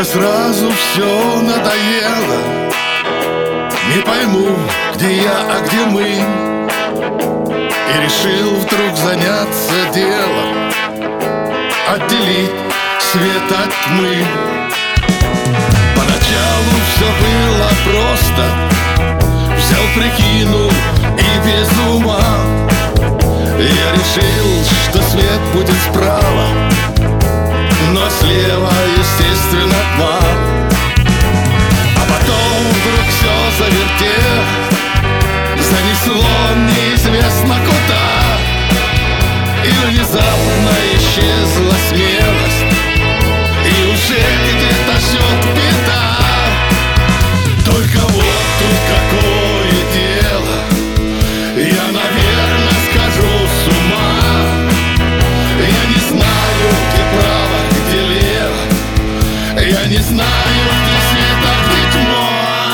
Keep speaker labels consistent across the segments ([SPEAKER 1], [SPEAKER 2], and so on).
[SPEAKER 1] Как-то сразу все надоело. Не пойму, где я, а где мы. И решил вдруг заняться делом, отделить свет от тьмы. Поначалу все было просто. Взял, прикинул и без ума. Я решил, что свет будет справа, но слева, естественно, тьма. А потом вдруг все завертело, занесло неизвестно куда. И внезапно исчезла смелость, и уже где-то ждет беда. Только вот тут какое дело, я, наверное, схожу с ума. Я не знаю, где право, где лево. Я не знаю, где свет, а где тьма.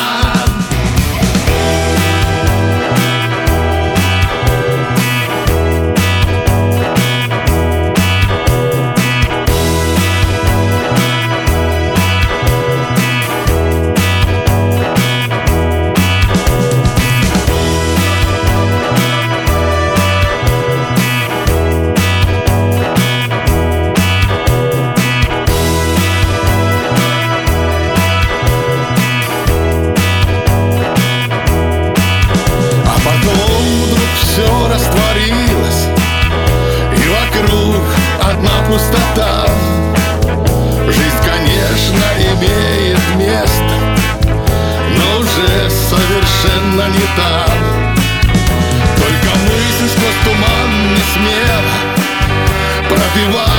[SPEAKER 1] Все растворилось, и вокруг одна пустота. Жизнь, конечно, имеет место, но уже совершенно не та. Только мысль сквозь туман не смело пробивает